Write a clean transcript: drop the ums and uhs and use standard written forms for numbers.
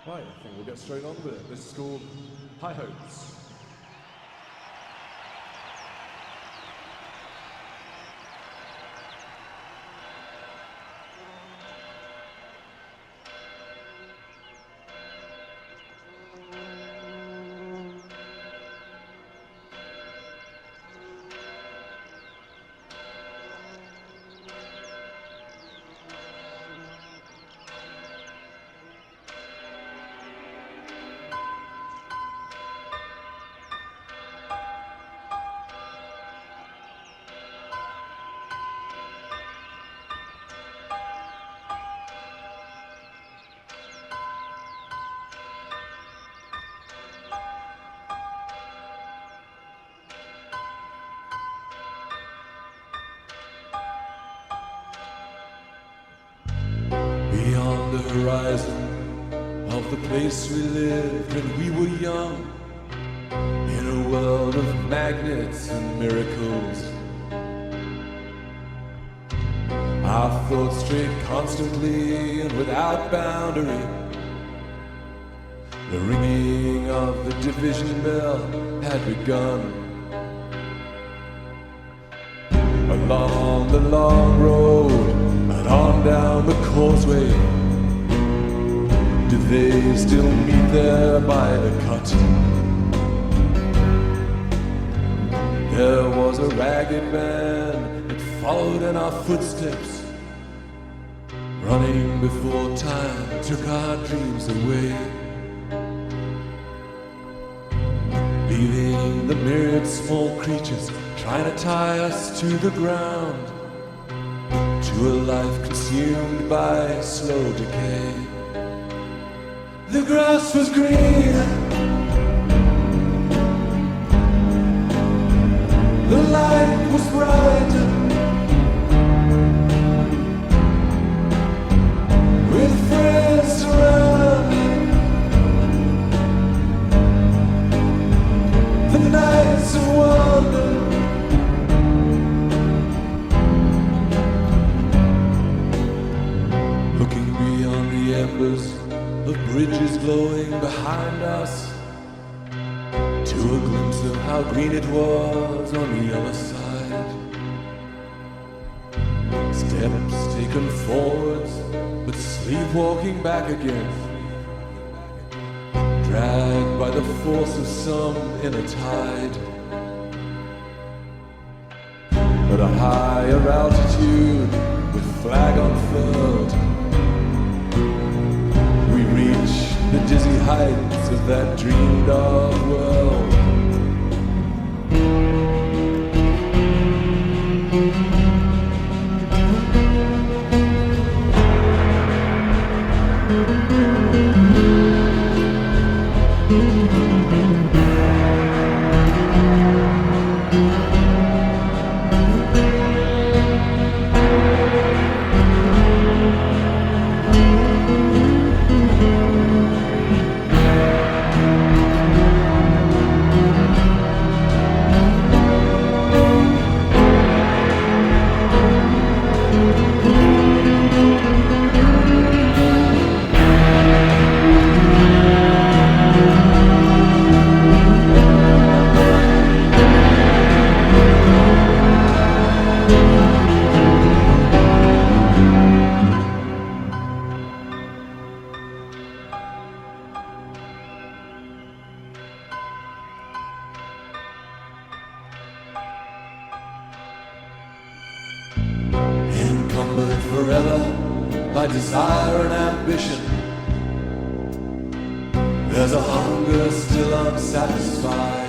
Right, I think we'll get straight on with it. This is called High Hopes. Beyond the horizon of the place we lived when we were young, in a world of magnets and miracles, our thoughts strayed constantly and without boundary. The ringing of the division bell had begun. Along the long road and on down the causeway, do they still meet there by the cut? There was a ragged man that followed in our footsteps, running before time took our dreams away, leaving the myriad small creatures trying to tie us to the ground, to a life consumed by slow decay. The grass was green, the light was bright, with friends surrounding, the nights of wonder. Looking beyond the embers of bridges glowing behind us, to a glimpse of how green it was on the other side. Steps taken forwards, but sleepwalking back again, dragged by the force of some inner tide. At a higher altitude, with flag unfurled, we reach the dizzy heights of that dreamed of world. Encumbered forever by desire and ambition, there's a hunger still unsatisfied.